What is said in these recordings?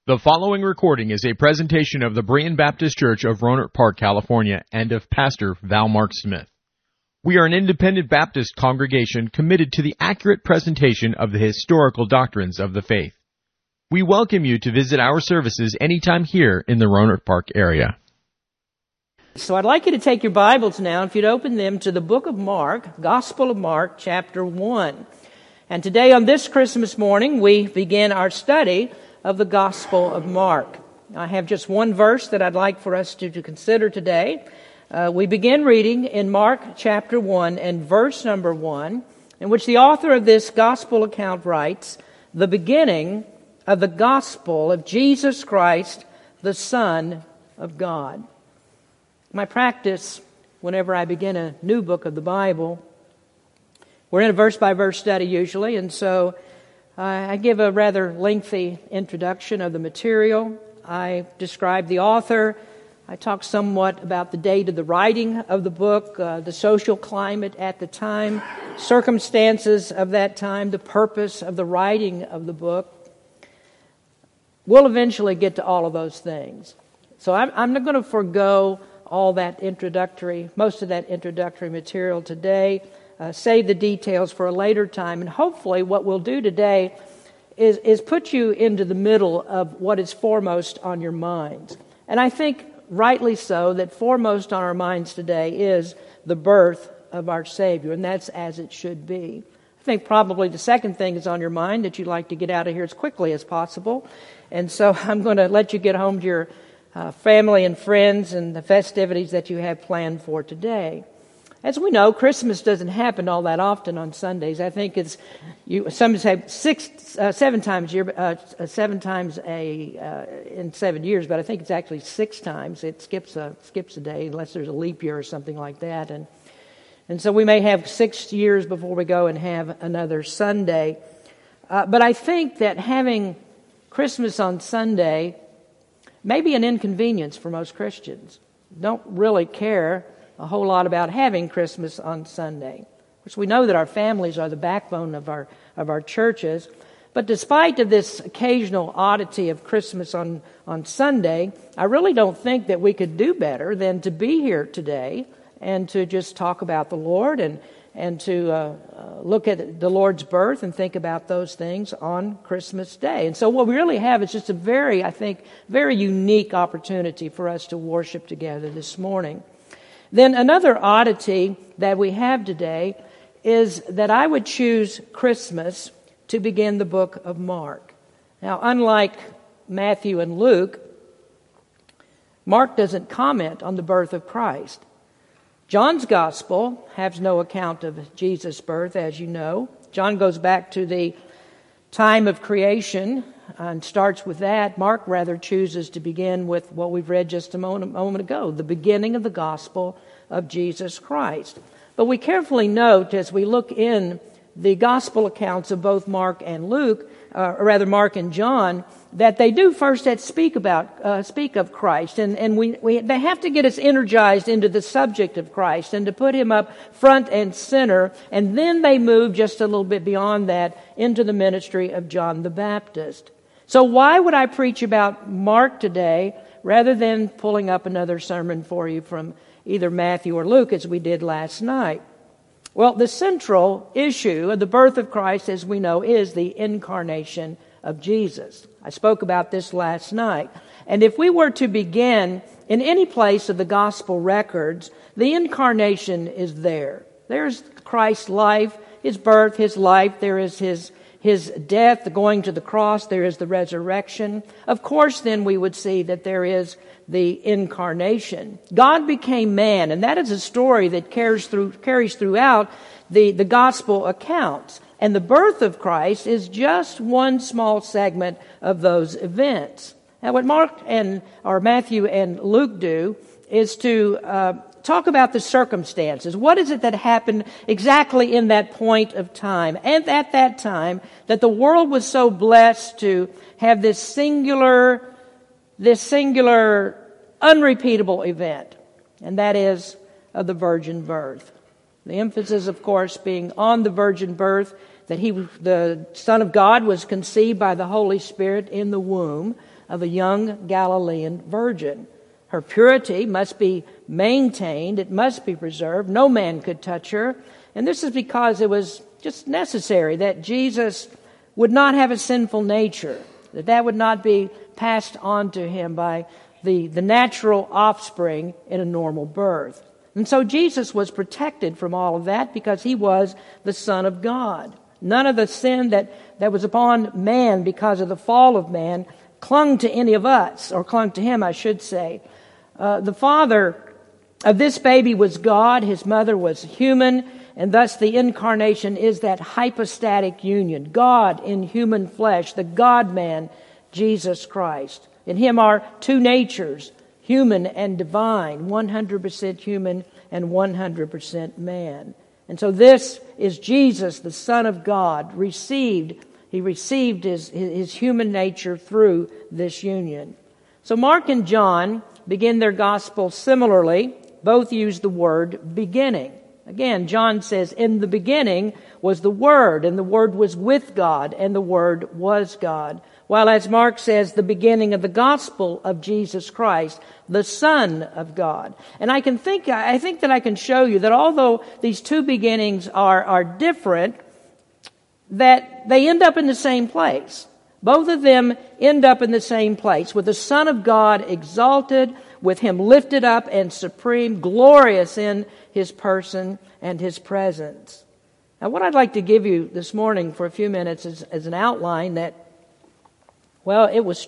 The following recording is a presentation of the Berean Baptist Church of Rohnert Park, California, and of Pastor Val Mark Smith. We are an independent Baptist congregation committed to the accurate presentation of the historical doctrines of the faith. We welcome you to visit our services anytime here in the Rohnert Park area. So I'd like you to take your Bibles now, if you'd open them to the book of Mark, Gospel of Mark, chapter 1. And today on this Christmas morning, we begin our study of the Gospel of Mark. I have just one verse that I'd like for us to consider today. We begin reading in Mark chapter 1 and verse number 1, in which the author of this Gospel account writes, "The beginning of the Gospel of Jesus Christ, the Son of God." My practice, whenever I begin a new book of the Bible, we're in a verse-by-verse study usually, and so I give a rather lengthy introduction of the material. I describe the author. I talk somewhat about the date of the writing of the book, the social climate at the time, circumstances of that time, the purpose of the writing of the book. We'll eventually get to all of those things. So I'm not going to forego all that most of that introductory material today. Save the details for a later time. And hopefully what we'll do today is put you into the middle of what is foremost on your minds. And I think rightly so that foremost on our minds today is the birth of our Savior. And that's as it should be. I think probably the second thing is on your mind that you'd like to get out of here as quickly as possible. And so I'm going to let you get home to your family and friends and the festivities that you have planned for today. As we know, Christmas doesn't happen all that often on Sundays. I think it's some say 7 times in 7 years, but I think it's actually 6 times. It skips a day unless there's a leap year or something like that, and so we may have 6 years before we go and have another Sunday. But I think that having Christmas on Sunday may be an inconvenience for most Christians. Don't really care a whole lot about having Christmas on Sunday. Of course, we know that our families are the backbone of our churches. But despite of this occasional oddity of Christmas on Sunday, I really don't think that we could do better than to be here today and to just talk about the Lord and to look at the Lord's birth and think about those things on Christmas Day. And so what we really have is just a very unique opportunity for us to worship together this morning. Then another oddity that we have today is that I would choose Christmas to begin the book of Mark. Now, unlike Matthew and Luke, Mark doesn't comment on the birth of Christ. John's gospel has no account of Jesus' birth, as you know. John goes back to the time of creation and starts with that. Mark rather chooses to begin with what we've read just a moment ago, the beginning of the gospel of Jesus Christ. But we carefully note as we look in the gospel accounts of both Mark and Luke, or rather Mark and John, that they do first speak of Christ, and they have to get us energized into the subject of Christ and to put him up front and center, and then they move just a little bit beyond that into the ministry of John the Baptist. So why would I preach about Mark today rather than pulling up another sermon for you from either Matthew or Luke as we did last night? Well, the central issue of the birth of Christ, as we know, is the incarnation of Jesus. I spoke about this last night. And if we were to begin in any place of the gospel records, the incarnation is there. There's Christ's life, his birth, his life. There is his death, the going to the cross. There is the resurrection. Of course, then we would see that there is the incarnation. God became man, and that is a story that carries throughout the gospel accounts. And the birth of Christ is just one small segment of those events. Now, what Matthew and Luke do is to talk about the circumstances. What is it that happened exactly in that point of time? And at that time, that the world was so blessed to have this singular, unrepeatable event. And that is of the virgin birth. The emphasis, of course, being on the virgin birth that the Son of God was conceived by the Holy Spirit in the womb of a young Galilean virgin. Her purity must be maintained. It must be preserved. No man could touch her. And this is because it was just necessary that Jesus would not have a sinful nature, that would not be passed on to him by the natural offspring in a normal birth. And so Jesus was protected from all of that because he was the Son of God. None of the sin that was upon man because of the fall of man clung to any of us, or clung to him, I should say. The father of this baby was God, his mother was human, and thus the incarnation is that hypostatic union. God in human flesh, the God-man, Jesus Christ. In him are two natures, human and divine, 100% human and 100% man. And so this is Jesus, the Son of God, He received his human nature through this union. So Mark and John begin their gospel similarly. Both use the word beginning. Again, John says, in the beginning was the Word, and the Word was with God, and the Word was God. While as Mark says, the beginning of the gospel of Jesus Christ, the Son of God. And I think that I can show you that although these two beginnings are different, that they end up in the same place. Both of them end up in the same place, with the Son of God exalted, with Him lifted up and supreme, glorious in His person and His presence. Now, what I'd like to give you this morning for a few minutes is an outline that, well, it was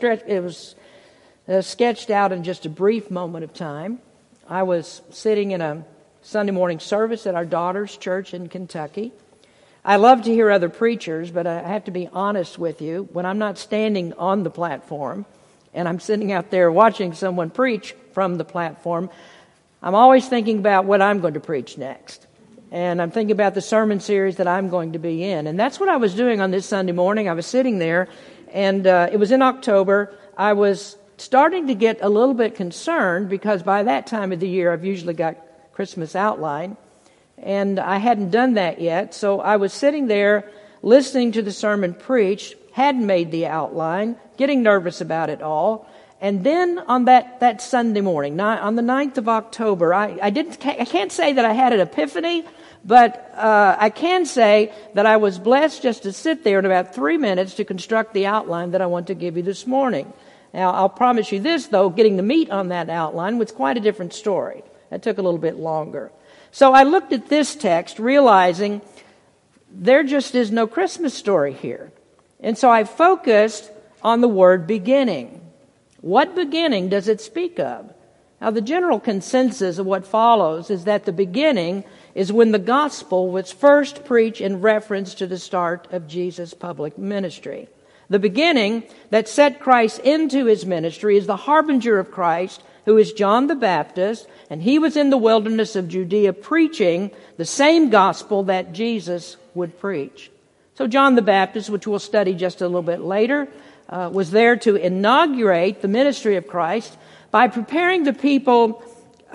sketched out in just a brief moment of time. I was sitting in a Sunday morning service at our daughter's church in Kentucky. I love to hear other preachers, but I have to be honest with you. When I'm not standing on the platform and I'm sitting out there watching someone preach from the platform, I'm always thinking about what I'm going to preach next. And I'm thinking about the sermon series that I'm going to be in. And that's what I was doing on this Sunday morning. I was sitting there, and it was in October. I was starting to get a little bit concerned because by that time of the year, I've usually got Christmas outline. And I hadn't done that yet, so I was sitting there listening to the sermon preached, hadn't made the outline, getting nervous about it all. And then on that Sunday morning, on the 9th of October, I can't say that I had an epiphany, but I can say that I was blessed just to sit there in about 3 minutes to construct the outline that I want to give you this morning. Now, I'll promise you this, though, getting the meat on that outline was quite a different story. That took a little bit longer. So I looked at this text, realizing there just is no Christmas story here. And so I focused on the word beginning. What beginning does it speak of? Now, the general consensus of what follows is that the beginning is when the gospel was first preached in reference to the start of Jesus' public ministry. The beginning that set Christ into his ministry is the harbinger of Christ, who is John the Baptist, and he was in the wilderness of Judea preaching the same gospel that Jesus would preach. So John the Baptist, which we'll study just a little bit later, was there to inaugurate the ministry of Christ by preparing the people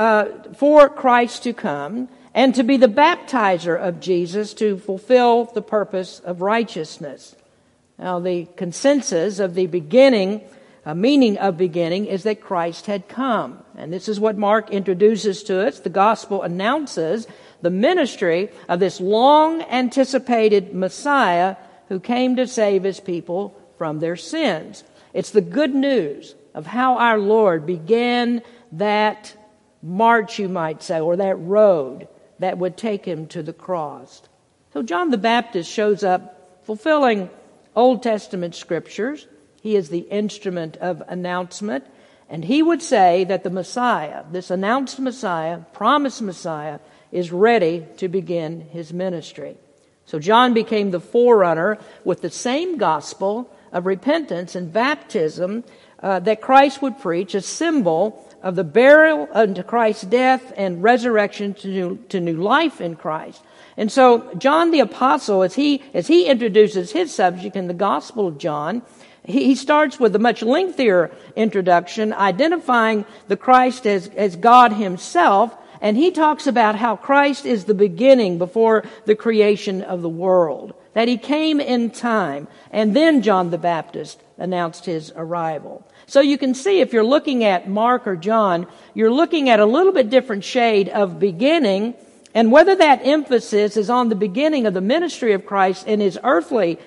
for Christ to come and to be the baptizer of Jesus to fulfill the purpose of righteousness. Now, the consensus of the beginning meaning of beginning is that Christ had come. And this is what Mark introduces to us. The gospel announces the ministry of this long-anticipated Messiah who came to save his people from their sins. It's the good news of how our Lord began that march, you might say, or that road that would take him to the cross. So John the Baptist shows up fulfilling Old Testament scriptures. He is the instrument of announcement. And he would say that the Messiah, this announced Messiah, promised Messiah, is ready to begin his ministry. So John became the forerunner with the same gospel of repentance and baptism that Christ would preach, a symbol of the burial unto Christ's death and resurrection to new life in Christ. And so John the Apostle, as he introduces his subject in the Gospel of John, he starts with a much lengthier introduction, identifying the Christ as God himself, and he talks about how Christ is the beginning before the creation of the world. that he came in time, and then John the Baptist announced his arrival. So you can see if you're looking at Mark or John, you're looking at a little bit different shade of beginning, and whether that emphasis is on the beginning of the ministry of Christ in his earthly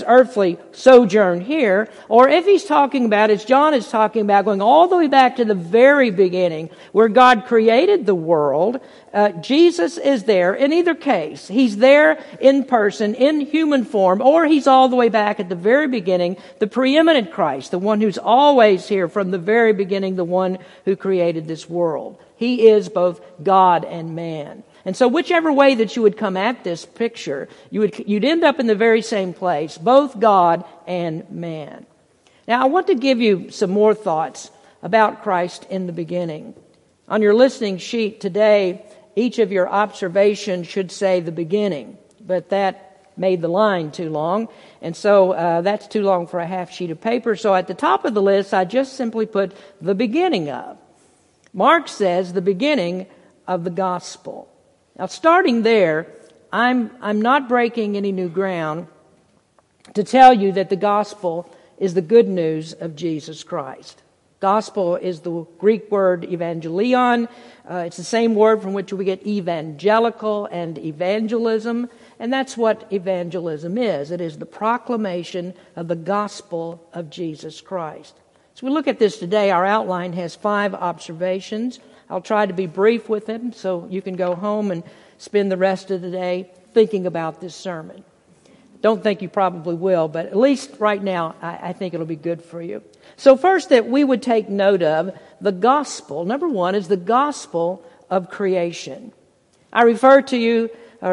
sojourn here, or if he's talking about, as John is talking about, going all the way back to the very beginning, where God created the world, Jesus is there. In either case, he's there in person, in human form, or he's all the way back at the very beginning, the preeminent Christ, the one who's always here from the very beginning, the one who created this world. He is both God and man. And so whichever way that you would come at this picture, you'd end up in the very same place, both God and man. Now, I want to give you some more thoughts about Christ in the beginning. On your listening sheet today, each of your observations should say the beginning, but that made the line too long, and so that's too long for a half sheet of paper. So at the top of the list, I just simply put the beginning of. Mark says the beginning of the gospel. Now, starting there, I'm not breaking any new ground to tell you that the gospel is the good news of Jesus Christ. Gospel is the Greek word evangelion. It's the same word from which we get evangelical and evangelism, and that's what evangelism is. It is the proclamation of the gospel of Jesus Christ. As we look at this today, our outline has 5 observations. I'll try to be brief with them so you can go home and spend the rest of the day thinking about this sermon. Don't think you probably will, but at least right now, I think it'll be good for you. So first, that we would take note of the gospel. Number 1 is the gospel of creation. I refer you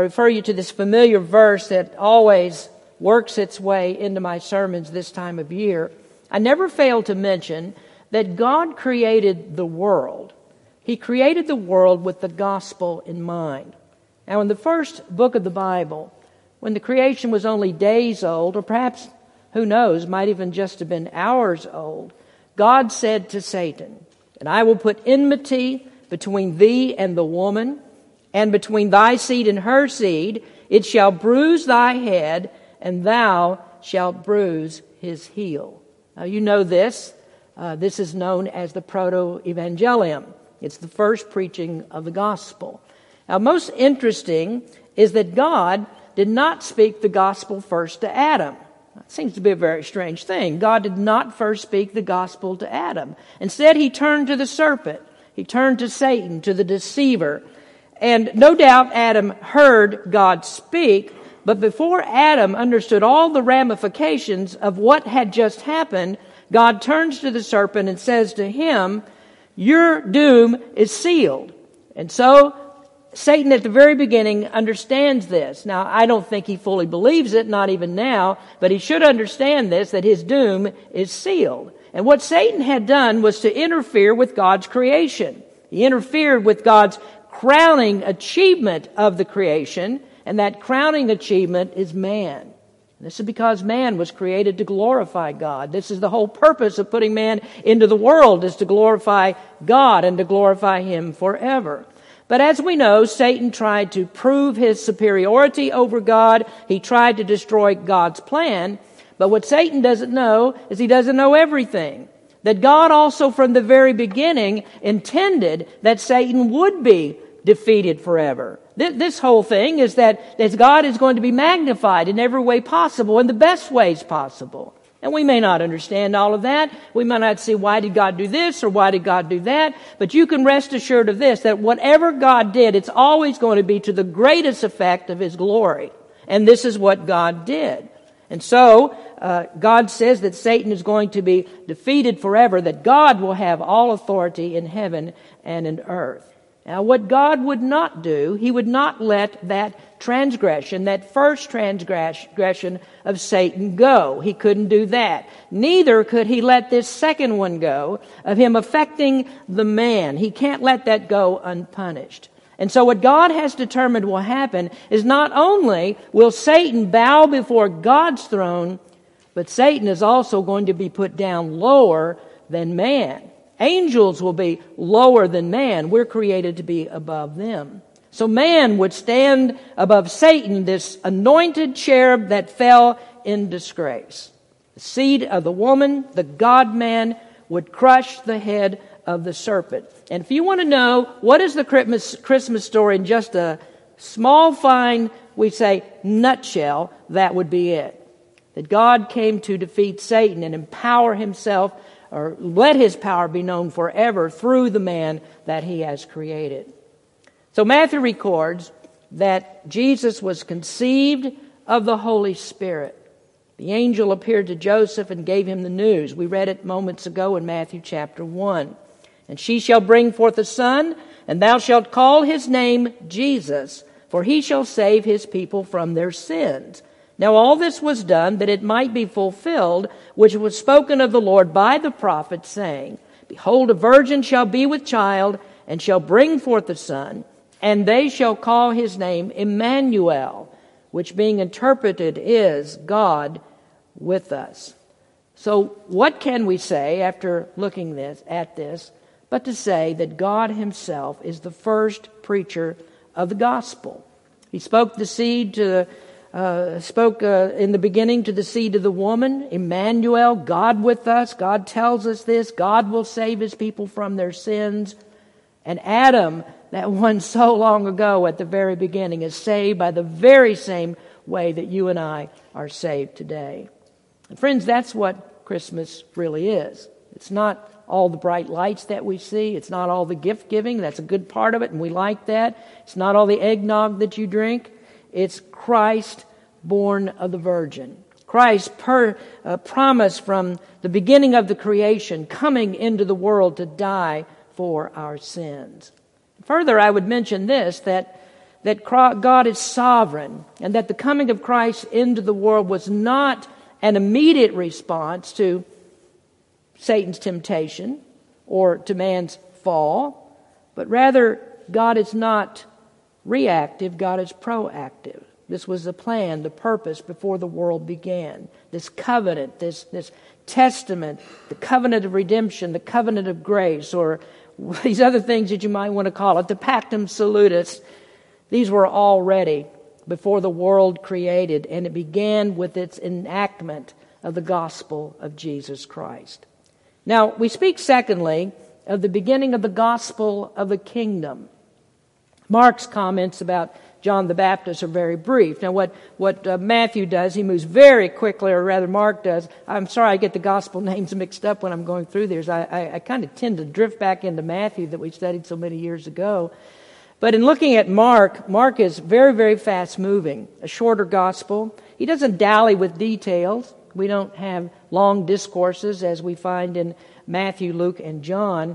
to this familiar verse that always works its way into my sermons this time of year. I never fail to mention that God created the world. He created the world with the gospel in mind. Now, in the first book of the Bible, when the creation was only days old, or perhaps, who knows, might even just have been hours old, God said to Satan, "And I will put enmity between thee and the woman, and between thy seed and her seed. It shall bruise thy head, and thou shalt bruise his heel." Now, you know this. This is known as the Proto-Evangelium. It's the first preaching of the gospel. Now, most interesting is that God did not speak the gospel first to Adam. That seems to be a very strange thing. God did not first speak the gospel to Adam. Instead, he turned to the serpent. He turned to Satan, to the deceiver. And no doubt Adam heard God speak, but before Adam understood all the ramifications of what had just happened, God turns to the serpent and says to him, "Your doom is sealed." And so Satan at the very beginning understands this. Now, I don't think he fully believes it, not even now, but he should understand this, that his doom is sealed. And what Satan had done was to interfere with God's creation. He interfered with God's crowning achievement of the creation, and that crowning achievement is man. This is because man was created to glorify God. This is the whole purpose of putting man into the world, is to glorify God and to glorify him forever. But as we know, Satan tried to prove his superiority over God. He tried to destroy God's plan. But what Satan doesn't know is he doesn't know everything. That God also from the very beginning intended that Satan would be defeated forever. This whole thing is that God is going to be magnified in every way possible, in the best ways possible. And we may not understand all of that. We might not see why did God do this or why did God do that. But you can rest assured of this, that whatever God did, it's always going to be to the greatest effect of his glory. And this is what God did. And so, God says that Satan is going to be defeated forever, that God will have all authority in heaven and in earth. Now, what God would not do, he would not let that transgression, that first transgression of Satan go. He couldn't do that. Neither could he let this second one go, of him affecting the man. He can't let that go unpunished. And so what God has determined will happen is not only will Satan bow before God's throne, but Satan is also going to be put down lower than man. Angels will be lower than man. We're created to be above them. So man would stand above Satan, this anointed cherub that fell in disgrace. The seed of the woman, the God-man, would crush the head of the serpent. And if you want to know what is the Christmas story in just a small, fine, we say, nutshell, that would be it. That God came to defeat Satan and empower himself, or let his power be known forever through the man that he has created. So Matthew records that Jesus was conceived of the Holy Spirit. The angel appeared to Joseph and gave him the news. We read it moments ago in Matthew chapter 1. And she shall bring forth a son, and thou shalt call his name Jesus, for he shall save his people from their sins. Now all this was done that it might be fulfilled, which was spoken of the Lord by the prophet, saying, Behold, a virgin shall be with child, and shall bring forth a son, and they shall call his name Emmanuel, which being interpreted is God with us. So what can we say after looking at this, but to say that God himself is the first preacher of the gospel? He spoke the seed to in the beginning to the seed of the woman, Emmanuel, God with us. God tells us this. God will save his people from their sins. And Adam, that one so long ago at the very beginning, is saved by the very same way that you and I are saved today. And friends, that's what Christmas really is. It's not all the bright lights that we see. It's not all the gift giving. That's a good part of it, and we like that. It's not all the eggnog that you drink. It's Christ born of the Virgin. Christ promised from the beginning of the creation, coming into the world to die for our sins. Further, I would mention this, that God is sovereign, and that the coming of Christ into the world was not an immediate response to Satan's temptation or to man's fall, but rather God is not reactive, God is proactive. This was the plan, the purpose before the world began. This covenant, this testament, the covenant of redemption, the covenant of grace, or these other things that you might want to call it, the Pactum Salutis, these were all ready before the world created, and it began with its enactment of the gospel of Jesus Christ. Now, we speak secondly of the beginning of the gospel of the kingdom. Mark's comments about John the Baptist are very brief. Now, what Matthew does, he moves very quickly, or rather Mark does. I'm sorry I get the gospel names mixed up when I'm going through these. I kind of tend to drift back into Matthew that we studied so many years ago. But in looking at Mark is very, very fast-moving, a shorter gospel. He doesn't dally with details. We don't have long discourses as we find in Matthew, Luke, and John.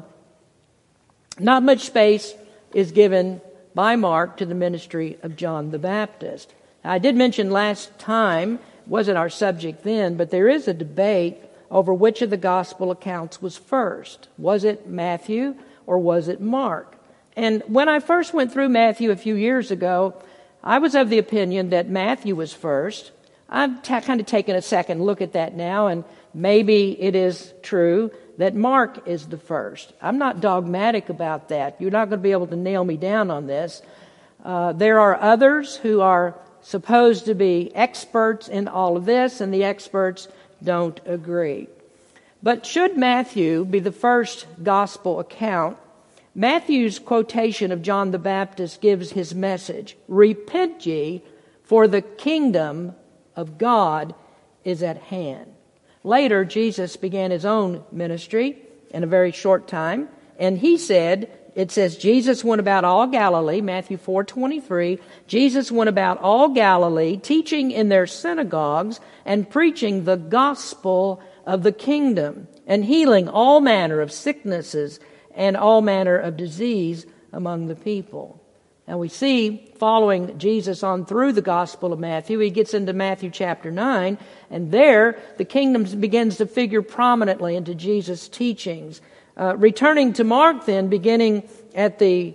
Not much space is given by Mark to the ministry of John the Baptist. Now, I did mention last time, wasn't our subject then, but there is a debate over which of the gospel accounts was first. Was it Matthew or was it Mark? And when I first went through Matthew a few years ago, I was of the opinion that Matthew was first. I've kind of taken a second look at that now, and maybe it is true that Mark is the first. I'm not dogmatic about that. You're not going to be able to nail me down on this. There are others who are supposed to be experts in all of this, and the experts don't agree. But should Matthew be the first gospel account, Matthew's quotation of John the Baptist gives his message: Repent ye, for the kingdom of God is at hand. Later, Jesus began his own ministry in a very short time, and he said, it says, Jesus went about all Galilee, Matthew 4:23. Jesus went about all Galilee, teaching in their synagogues and preaching the gospel of the kingdom, and healing all manner of sicknesses and all manner of disease among the people. And we see, following Jesus on through the Gospel of Matthew, he gets into Matthew chapter 9, and there the kingdom begins to figure prominently into Jesus' teachings. Returning to Mark then, beginning at the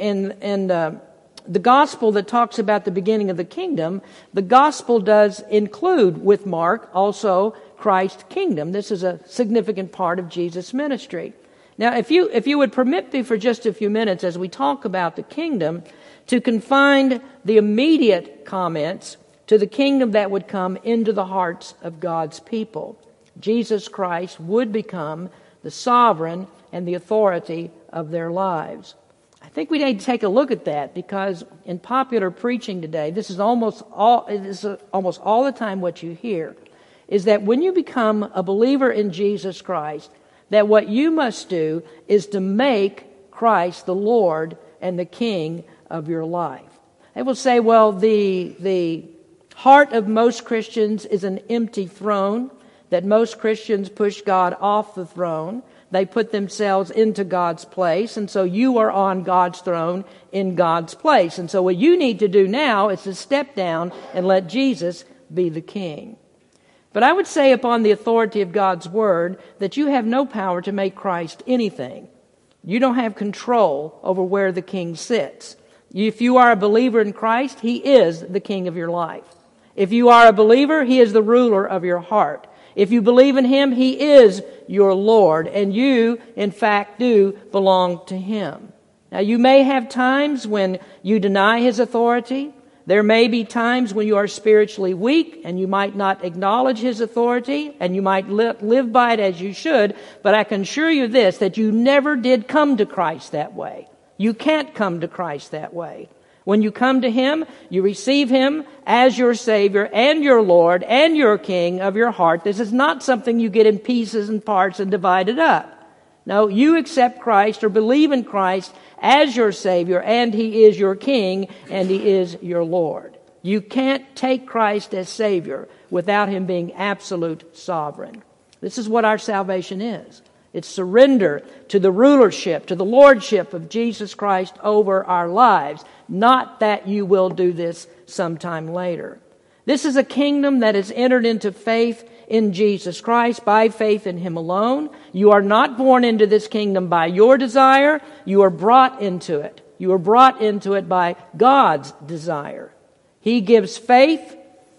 Gospel that talks about the beginning of the kingdom, the Gospel does include with Mark also Christ's kingdom. This is a significant part of Jesus' ministry. Now, if you would permit me for just a few minutes as we talk about the kingdom, to confine the immediate comments to the kingdom that would come into the hearts of God's people. Jesus Christ would become the sovereign and the authority of their lives. I think we need to take a look at that, because in popular preaching today, this is almost all the time what you hear, is that when you become a believer in Jesus Christ, that what you must do is to make Christ the Lord and the King of your life. They will say, well, the heart of most Christians is an empty throne, that most Christians push God off the throne. They put themselves into God's place, and so you are on God's throne in God's place. And so what you need to do now is to step down and let Jesus be the king. But I would say, upon the authority of God's word, that you have no power to make Christ anything. You don't have control over where the king sits. If you are a believer in Christ, he is the king of your life. If you are a believer, he is the ruler of your heart. If you believe in him, he is your Lord, and you, in fact, do belong to him. Now, you may have times when you deny his authority. There may be times when you are spiritually weak and you might not acknowledge his authority, and you might live by it as you should, but I can assure you this, that you never did come to Christ that way. You can't come to Christ that way. When you come to him, you receive him as your Savior and your Lord and your King of your heart. This is not something you get in pieces and parts and divide it up. No, you accept Christ or believe in Christ as your Savior, and he is your King and he is your Lord. You can't take Christ as Savior without him being absolute sovereign. This is what our salvation is. It's surrender to the rulership, to the lordship of Jesus Christ over our lives. Not that you will do this sometime later. This is a kingdom that is entered into faith in Jesus Christ, by faith in him alone. You are not born into this kingdom by your desire. You are brought into it. You are brought into it by God's desire. He gives faith.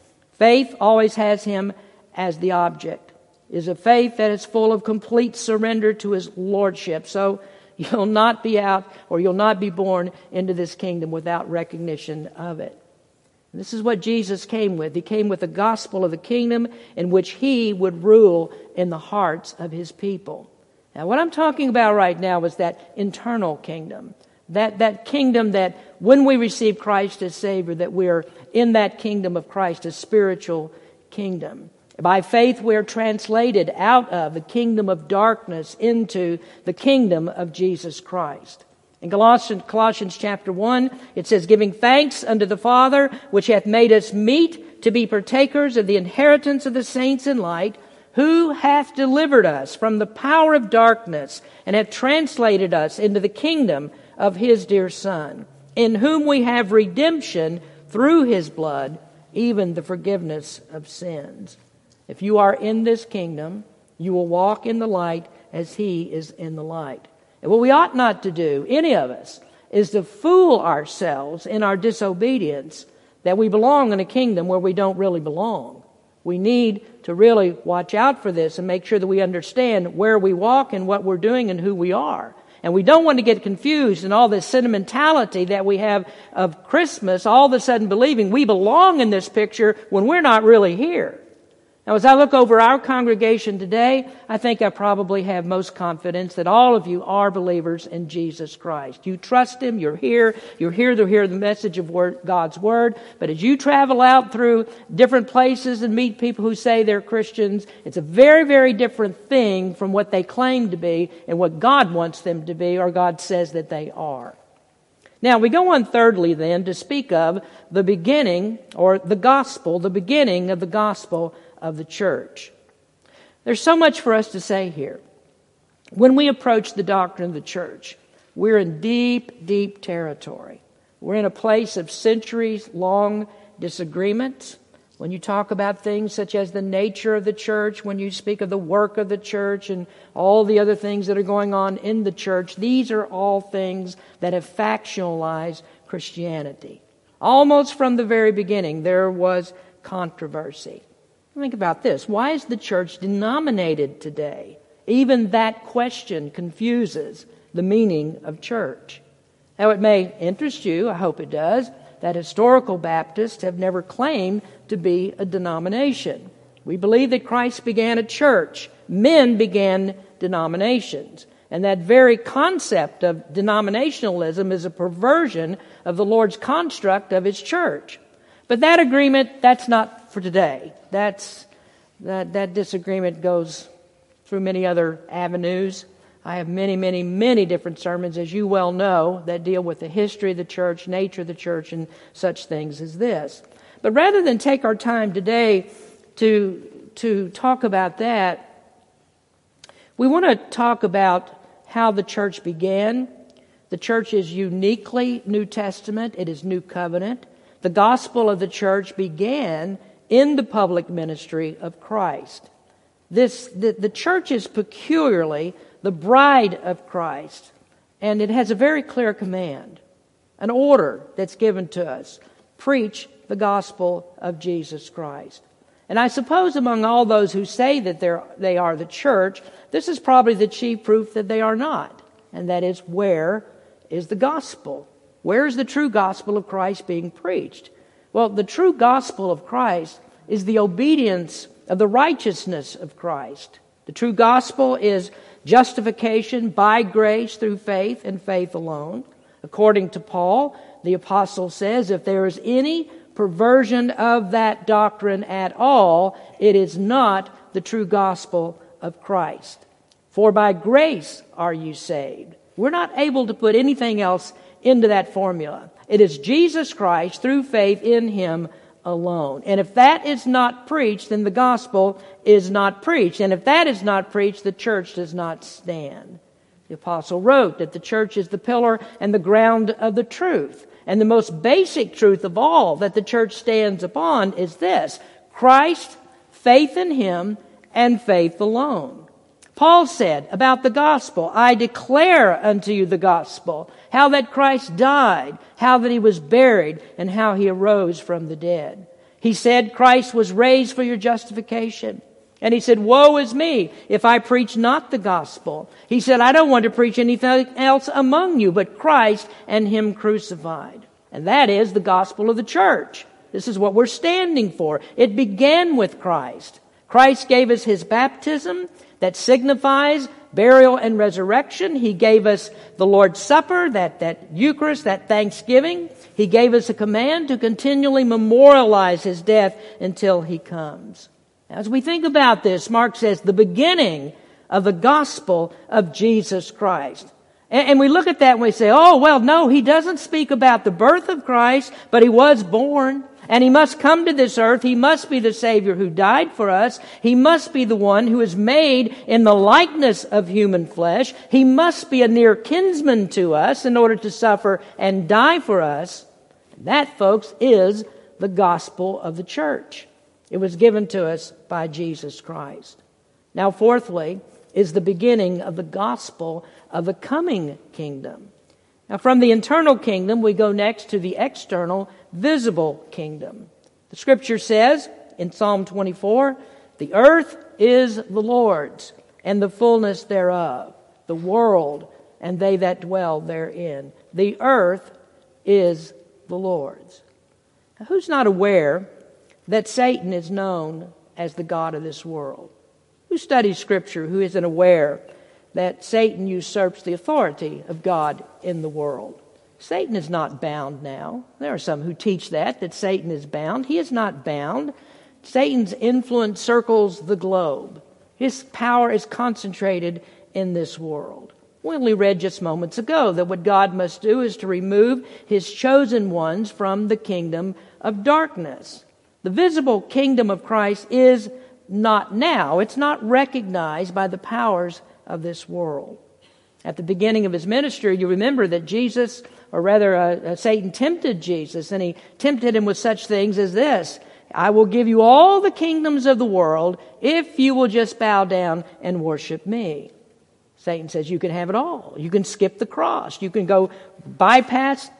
Faith always has him as the object. It is a faith that is full of complete surrender to his lordship. So you'll not be out, or you'll not be born into this kingdom without recognition of it. And this is what Jesus came with. He came with the gospel of the kingdom in which he would rule in the hearts of his people. Now, what I'm talking about right now is that internal kingdom. That kingdom that when we receive Christ as Savior, that we're in that kingdom of Christ, a spiritual kingdom. By faith, we're translated out of the kingdom of darkness into the kingdom of Jesus Christ. In Colossians chapter 1, it says, giving thanks unto the Father, which hath made us meet to be partakers of the inheritance of the saints in light, who hath delivered us from the power of darkness, and hath translated us into the kingdom of his dear Son, in whom we have redemption through his blood, even the forgiveness of sins. If you are in this kingdom, you will walk in the light as he is in the light. And what we ought not to do, any of us, is to fool ourselves in our disobedience that we belong in a kingdom where we don't really belong. We need to really watch out for this and make sure that we understand where we walk and what we're doing and who we are. And we don't want to get confused in all this sentimentality that we have of Christmas, all of a sudden believing we belong in this picture when we're not really here. Now, as I look over our congregation today, I think I probably have most confidence that all of you are believers in Jesus Christ. You trust him, you're here to hear the message of God's Word. But as you travel out through different places and meet people who say they're Christians, it's a very, very different thing from what they claim to be and what God wants them to be, or God says that they are. Now, we go on thirdly then to speak of the beginning, or the gospel, the beginning of the gospel of the church. There's so much for us to say here. When we approach the doctrine of the church, we're in deep, deep territory. We're in a place of centuries-long disagreements. When you talk about things such as the nature of the church, when you speak of the work of the church and all the other things that are going on in the church, these are all things that have factionalized Christianity. Almost from the very beginning, there was controversy. Think about this. Why is the church denominated today? Even that question confuses the meaning of church. Now, it may interest you, I hope it does, that historical Baptists have never claimed to be a denomination. We believe that Christ began a church. Men began denominations. And that very concept of denominationalism is a perversion of the Lord's construct of His church. But that agreement, that's not for today. That disagreement goes through many other avenues. I have many different sermons, as you well know, that deal with the history of the church, nature of the church, and such things as this. But rather than take our time today to talk about that, we want to talk about how the church began. The church is uniquely New Testament. It is New Covenant. The gospel of the church began in the public ministry of Christ. The church is peculiarly the bride of Christ, and it has a very clear command, an order that's given to us. Preach the gospel of Jesus Christ. And I suppose among all those who say that they are the church, this is probably the chief proof that they are not. And that is, where is the gospel? Where is the true gospel of Christ being preached? Well, the true gospel of Christ is the obedience of the righteousness of Christ. The true gospel is justification by grace through faith and faith alone. According to Paul, the apostle says, if there is any perversion of that doctrine at all, it is not the true gospel of Christ. For by grace are you saved. We're not able to put anything else into that formula. It is Jesus Christ through faith in Him alone. And if that is not preached, then the gospel is not preached. And if that is not preached, the church does not stand. The apostle wrote that the church is the pillar and the ground of the truth. And the most basic truth of all that the church stands upon is this: Christ, faith in Him, and faith alone. Paul said about the gospel, I declare unto you the gospel, how that Christ died, how that He was buried, and how He arose from the dead. He said Christ was raised for your justification. And He said, woe is me if I preach not the gospel. He said, I don't want to preach anything else among you but Christ and Him crucified. And that is the gospel of the church. This is what we're standing for. It began with Christ. Christ gave us His baptism that signifies burial and resurrection. He gave us the Lord's Supper, that Eucharist, that Thanksgiving. He gave us a command to continually memorialize His death until He comes. As we think about this, Mark says, the beginning of the gospel of Jesus Christ. And we look at that and we say, oh, well, no, he doesn't speak about the birth of Christ, but He was born. And He must come to this earth. He must be the Savior who died for us. He must be the one who is made in the likeness of human flesh. He must be a near kinsman to us in order to suffer and die for us. That, folks, is the gospel of the church. It was given to us by Jesus Christ. Now, fourthly, is the beginning of the gospel of the coming kingdom. Now, from the internal kingdom, we go next to the external, visible kingdom. The Scripture says in Psalm 24, the earth is the Lord's, and the fullness thereof, the world, and they that dwell therein. The earth is the Lord's. Now, who's not aware that Satan is known as the god of this world? Who studies Scripture who isn't aware that Satan usurps the authority of God in the world? Satan is not bound now. There are some who teach that Satan is bound. He is not bound. Satan's influence circles the globe. His power is concentrated in this world. We only read just moments ago that what God must do is to remove His chosen ones from the kingdom of darkness. The visible kingdom of Christ is not now. It's not recognized by the powers of this world. At the beginning of His ministry, you remember that Jesus, or rather Satan tempted Jesus, and he tempted Him with such things as this: I will give you all the kingdoms of the world if you will just bow down and worship me. Satan says you can have it all. You can skip the cross. You can go bypass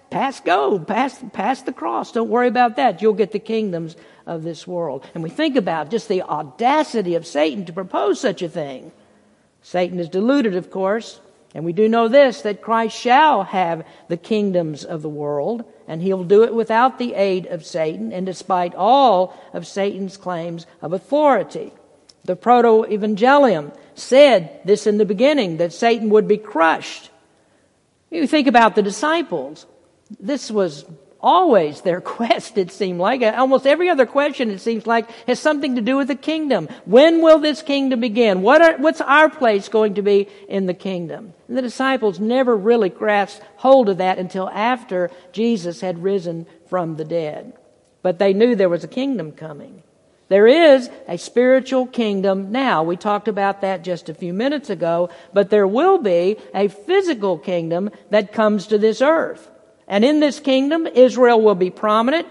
the cross. Don't worry about that. You'll get the kingdoms of this world. And we think about just the audacity of Satan to propose such a thing. Satan is deluded, of course, and we do know this, that Christ shall have the kingdoms of the world, and He'll do it without the aid of Satan and despite all of Satan's claims of authority. The Proto-Evangelium said this in the beginning, that Satan would be crushed. You think about the disciples. This was always their quest, it seemed like. Almost every other question, it seems like, has something to do with the kingdom. When will this kingdom begin? What's our place going to be in the kingdom? And the disciples never really grasped hold of that until after Jesus had risen from the dead. But they knew there was a kingdom coming. There is a spiritual kingdom now. We talked about that just a few minutes ago. But there will be a physical kingdom that comes to this earth. And in this kingdom, Israel will be prominent.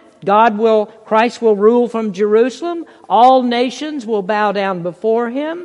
Christ will rule from Jerusalem. All nations will bow down before Him.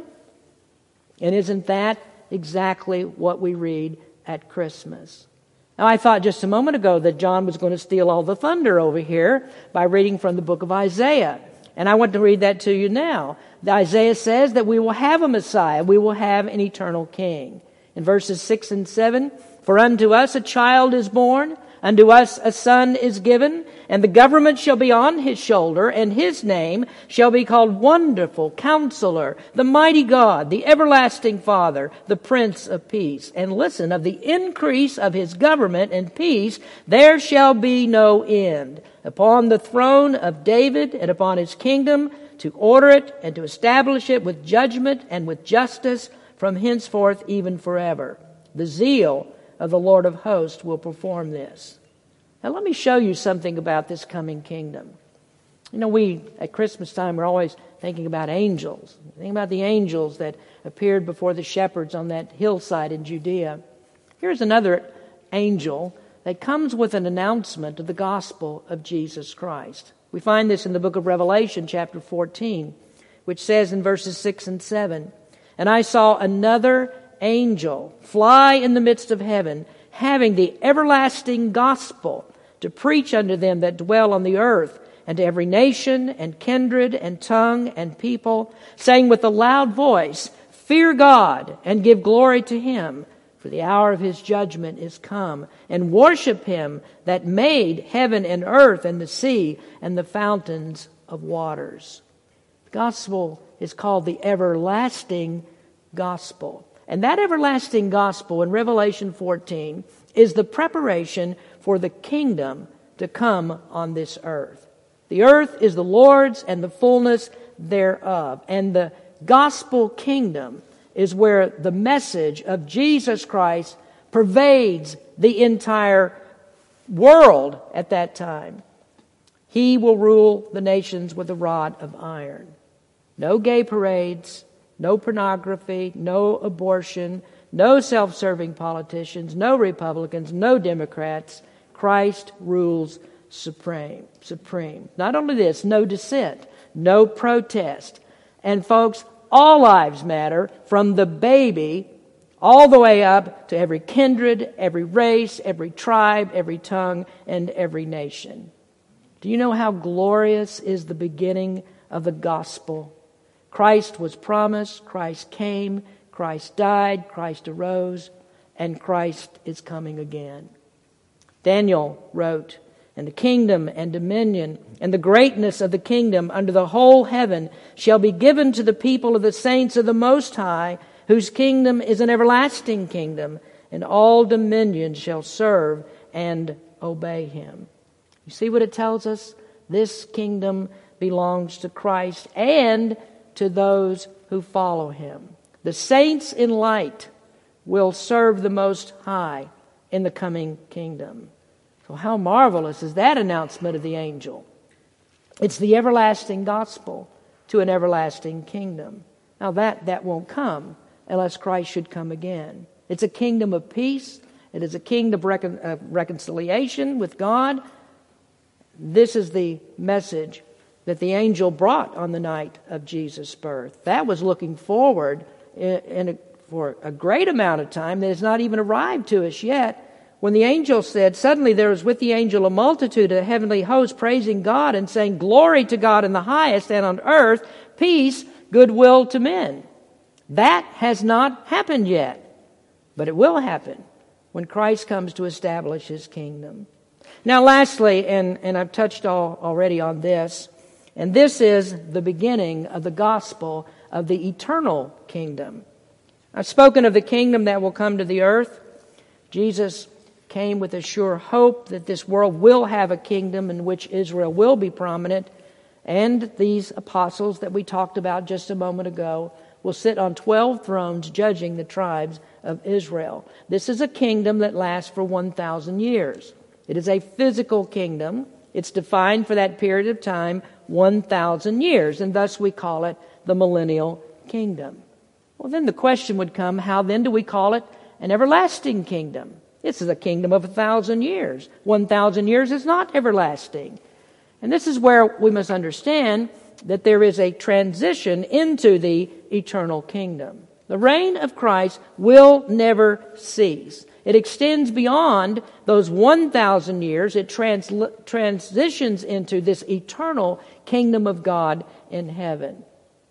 And isn't that exactly what we read at Christmas? Now, I thought just a moment ago that John was going to steal all the thunder over here by reading from the book of Isaiah. And I want to read that to you now. Isaiah says that we will have a Messiah. We will have an eternal King. In verses 6 and 7, "For unto us a child is born, unto us a son is given, and the government shall be on His shoulder, and His name shall be called Wonderful, Counselor, the Mighty God, the Everlasting Father, the Prince of Peace." And listen, "Of the increase of His government and peace there shall be no end, upon the throne of David and upon His kingdom, to order it and to establish it with judgment and with justice from henceforth even forever. The zeal of the Lord of hosts will perform this." Now let me show you something about this coming kingdom. You know, we, at Christmas time, we're always thinking about angels. Think about the angels that appeared before the shepherds on that hillside in Judea. Here's another angel that comes with an announcement of the gospel of Jesus Christ. We find this in the book of Revelation, chapter 14, which says in verses 6 and 7, "And I saw another angel fly in the midst of heaven, having the everlasting gospel to preach unto them that dwell on the earth, and to every nation and kindred and tongue and people, saying with a loud voice, Fear God and give glory to Him, for the hour of His judgment is come, and worship Him that made heaven and earth and the sea and the fountains of waters." The gospel is called the everlasting gospel. And that everlasting gospel in Revelation 14 is the preparation for the kingdom to come on this earth. The earth is the Lord's and the fullness thereof. And the gospel kingdom is where the message of Jesus Christ pervades the entire world at that time. He will rule the nations with a rod of iron. No gay parades, no pornography, no abortion, no self-serving politicians, no Republicans, no Democrats. Christ rules supreme. Not only this, no dissent, no protest. And folks, all lives matter, from the baby all the way up to every kindred, every race, every tribe, every tongue, and every nation. Do you know how glorious is the beginning of the gospel? Christ was promised, Christ came, Christ died, Christ arose, and Christ is coming again. Daniel wrote, "And the kingdom and dominion and the greatness of the kingdom under the whole heaven shall be given to the people of the saints of the Most High, whose kingdom is an everlasting kingdom, and all dominions shall serve and obey Him." You see what it tells us? This kingdom belongs to Christ and to those who follow Him. The saints in light will serve the Most High in the coming kingdom. So how marvelous is that announcement of the angel? It's the everlasting gospel to an everlasting kingdom. Now that won't come unless Christ should come again. It's a kingdom of peace. It is a kingdom of reconciliation with God. This is the message that the angel brought on the night of Jesus' birth. That was looking forward for a great amount of time that has not even arrived to us yet. When the angel said, "Suddenly there was with the angel a multitude of heavenly hosts praising God and saying, Glory to God in the highest, and on earth peace, goodwill to men." That has not happened yet, but it will happen when Christ comes to establish His kingdom. Now lastly, and I've touched already on this, and this is the beginning of the gospel of the eternal kingdom. I've spoken of the kingdom that will come to the earth. Jesus came with a sure hope that this world will have a kingdom in which Israel will be prominent, and these apostles that we talked about just a moment ago will sit on 12 thrones judging the tribes of Israel. This is a kingdom that lasts for 1,000 years. It is a physical kingdom. It's defined for that period of time, 1,000 years, and thus we call it the millennial kingdom. Well, then the question would come, how then do we call it an everlasting kingdom? This is a kingdom of 1,000 years. 1,000 years is not everlasting. And this is where we must understand that there is a transition into the eternal kingdom. The reign of Christ will never cease. It extends beyond those 1,000 years. It transitions into this eternal kingdom of God in heaven.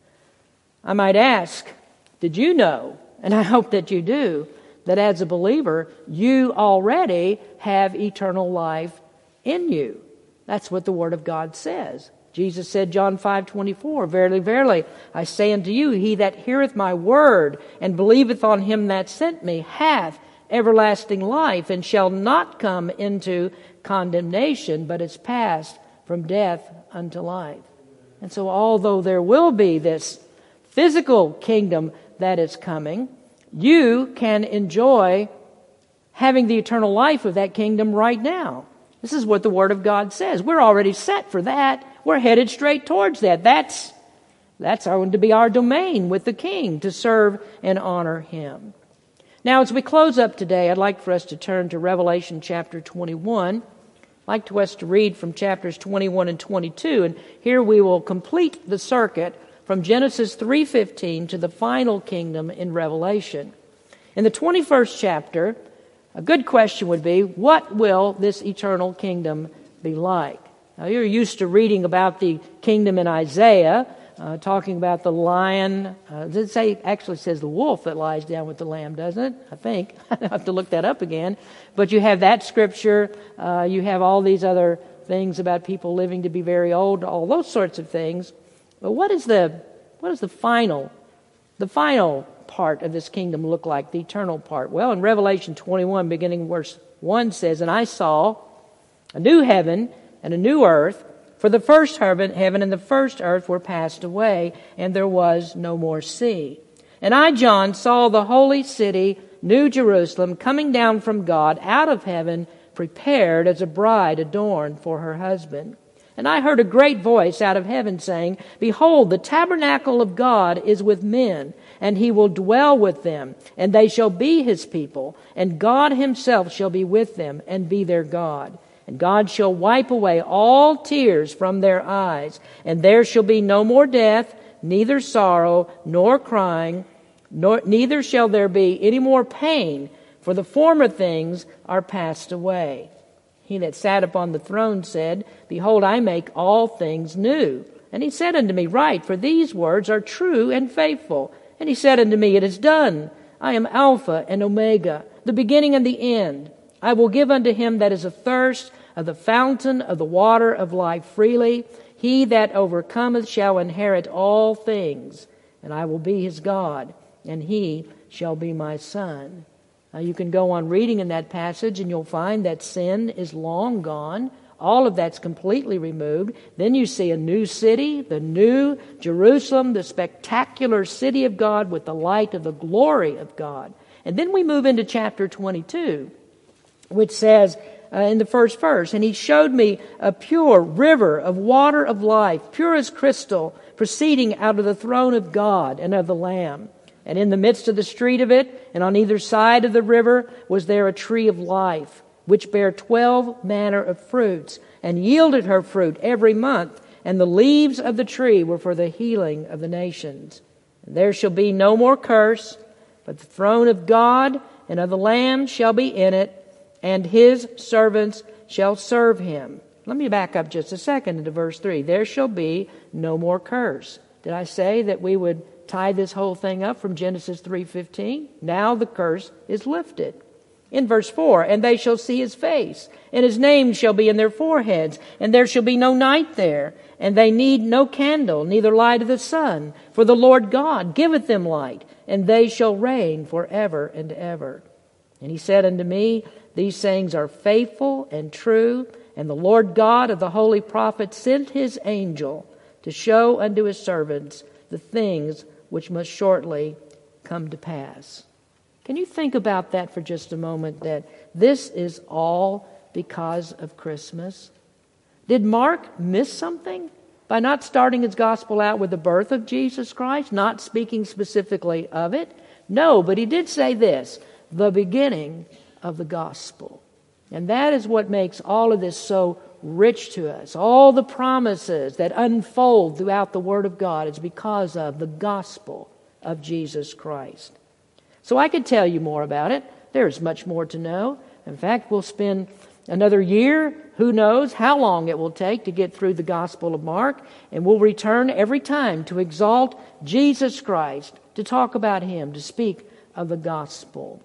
I might ask, did you know, and I hope that you do, that as a believer, you already have eternal life in you? That's what the Word of God says. Jesus said, John 5:24, Verily, verily, I say unto you, he that heareth my word and believeth on him that sent me hath everlasting life, and shall not come into condemnation, but is passed from death unto life. And so although there will be this physical kingdom that is coming, you can enjoy having the eternal life of that kingdom right now. This is what the Word of God says. We're already set for that. We're headed straight towards that. That's going to be our domain with the King, to serve and honor Him. Now, as we close up today, I'd like for us to turn to Revelation chapter 21. I'd like for us to read from chapters 21 and 22. And here we will complete the circuit from Genesis 3:15 to the final kingdom in Revelation. In the 21st chapter, a good question would be, what will this eternal kingdom be like? Now, you're used to reading about the kingdom in Isaiah, talking about the lion. Actually says the wolf that lies down with the lamb, doesn't it? I think. I have to look that up again. But you have that scripture. You have all these other things about people living to be very old, all those sorts of things. But what is the final part of this kingdom look like, the eternal part? Well, in Revelation 21, beginning verse 1 says, And I saw a new heaven and a new earth, for the first heaven and the first earth were passed away, and there was no more sea. And I, John, saw the holy city, New Jerusalem, coming down from God out of heaven, prepared as a bride adorned for her husband. And I heard a great voice out of heaven saying, Behold, the tabernacle of God is with men, and He will dwell with them, and they shall be His people, and God Himself shall be with them, and be their God. And God shall wipe away all tears from their eyes, and there shall be no more death, neither sorrow, nor crying, neither shall there be any more pain, for the former things are passed away. He that sat upon the throne said, Behold, I make all things new. And He said unto me, Write, for these words are true and faithful. And He said unto me, It is done. I am Alpha and Omega, the beginning and the end. I will give unto him that is athirst of the fountain of the water of life freely. He that overcometh shall inherit all things, and I will be his God, and he shall be my son. Now you can go on reading in that passage, and you'll find that sin is long gone. All of that's completely removed. Then you see a new city, the new Jerusalem, the spectacular city of God with the light of the glory of God. And then we move into chapter 22, which says in the first verse, And He showed me a pure river of water of life, pure as crystal, proceeding out of the throne of God and of the Lamb. And in the midst of the street of it, and on either side of the river, was there a tree of life, which bare 12 manner of fruits, and yielded her fruit every month. And the leaves of the tree were for the healing of the nations. And there shall be no more curse, but the throne of God and of the Lamb shall be in it, and His servants shall serve Him. Let me back up just a second into verse 3. There shall be no more curse. Did I say that we would tie this whole thing up from Genesis 3:15. Now the curse is lifted. In verse 4, and they shall see his face, and his name shall be in their foreheads, and there shall be no night there, and they need no candle, neither light of the sun, for the Lord God giveth them light, and they shall reign forever and ever. And he said unto me, these sayings are faithful and true, and the Lord God of the holy prophets sent his angel to show unto his servants the things which must shortly come to pass. Can you think about that for just a moment, that this is all because of Christmas? Did Mark miss something by not starting his gospel out with the birth of Jesus Christ, not speaking specifically of it? No, but he did say this, the beginning of the gospel. And that is what makes all of this so rich to us. All the promises that unfold throughout the Word of God is because of the gospel of Jesus Christ. So I could tell you more about it. There's much more to know. In fact, we'll spend another year, who knows how long it will take to get through the Gospel of Mark, and we'll return every time to exalt Jesus Christ, to talk about Him, to speak of the gospel.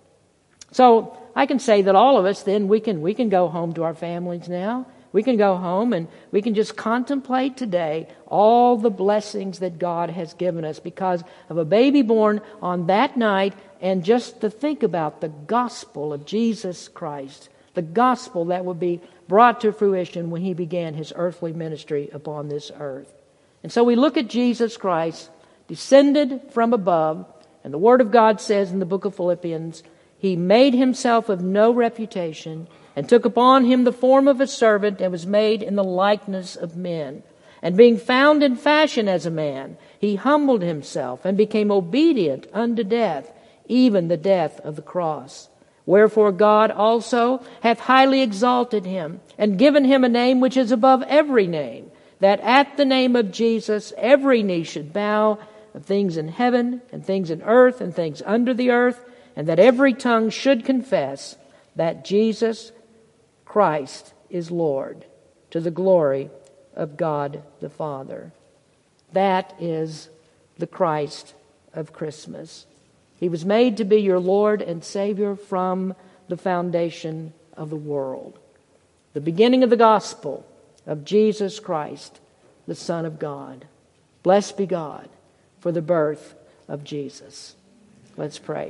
So I can say that all of us then, we can go home to our families now. We can go home and we can just contemplate today all the blessings that God has given us because of a baby born on that night, and just to think about the gospel of Jesus Christ, the gospel that would be brought to fruition when He began His earthly ministry upon this earth. And so we look at Jesus Christ, descended from above, and the Word of God says in the book of Philippians, He made Himself of no reputation, and took upon Him the form of a servant, and was made in the likeness of men. And being found in fashion as a man, He humbled Himself, and became obedient unto death, even the death of the cross. Wherefore God also hath highly exalted Him, and given Him a name which is above every name, that at the name of Jesus every knee should bow, of things in heaven, and things in earth, and things under the earth, and that every tongue should confess that Jesus Christ is Lord, to the glory of God the Father. That is the Christ of Christmas. He was made to be your Lord and Savior from the foundation of the world. The beginning of the gospel of Jesus Christ, the Son of God. Blessed be God for the birth of Jesus. Let's pray.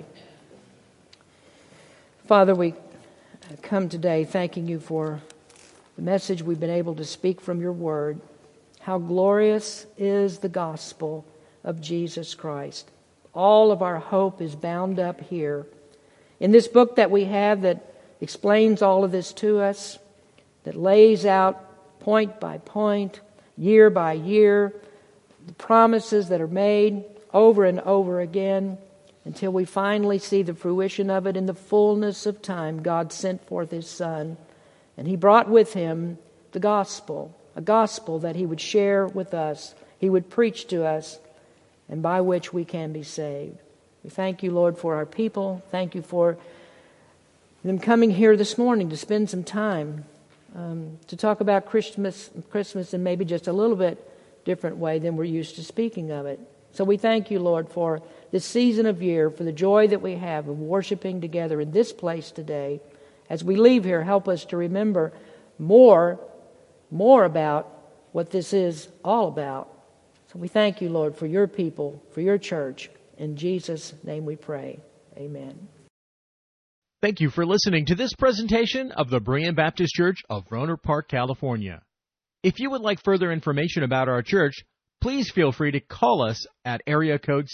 Father, we come today thanking You for the message we've been able to speak from Your Word. How glorious is the gospel of Jesus Christ. All of our hope is bound up here. In this book that we have that explains all of this to us, that lays out point by point, year by year, the promises that are made over and over again, until we finally see the fruition of it in the fullness of time. God sent forth His Son, and He brought with Him the gospel, a gospel that He would share with us, He would preach to us, and by which we can be saved. We thank You, Lord, for our people. Thank You for them coming here this morning to spend some time to talk about Christmas in maybe just a little bit different way than we're used to speaking of it. So we thank You, Lord, for this season of year, for the joy that we have of worshiping together in this place today. As we leave here, help us to remember more about what this is all about. So we thank You, Lord, for Your people, for Your church. In Jesus' name we pray. Amen. Thank you for listening to this presentation of the Berean Baptist Church of Rohnert Park, California. If you would like further information about our church, please feel free to call us at area code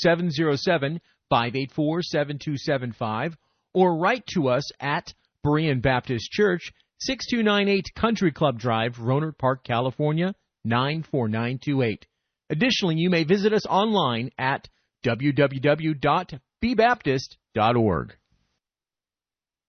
707-584-7275 or write to us at Berean Baptist Church, 6298 Country Club Drive, Rohnert Park, California, 94928. Additionally, you may visit us online at www.bbaptist.org.